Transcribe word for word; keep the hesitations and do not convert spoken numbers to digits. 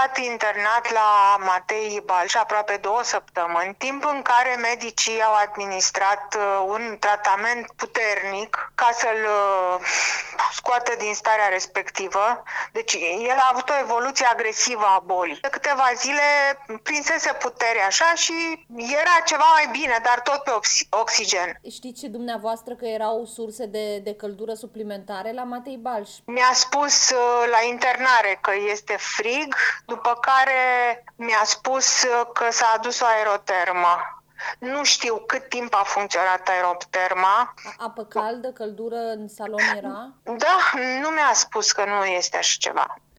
stat internat la Matei Balș aproape două săptămâni, timp în care medicii au administrat un tratament puternic ca să-l scoată din starea respectivă. Deci el a avut o evoluție agresivă a bolii. De câteva zile prinsese putere așa și era ceva mai bine, dar tot pe oxi- oxigen. Știți și dumneavoastră că erau surse de, de căldură suplimentare la Matei Balș? Mi-a spus la internare că este frig, după care mi-a spus că s-a adus o aerotermă. Nu știu cât timp a funcționat aeroterma. Apă caldă, căldură în salon era? Da, nu mi-a spus că nu este așa ceva.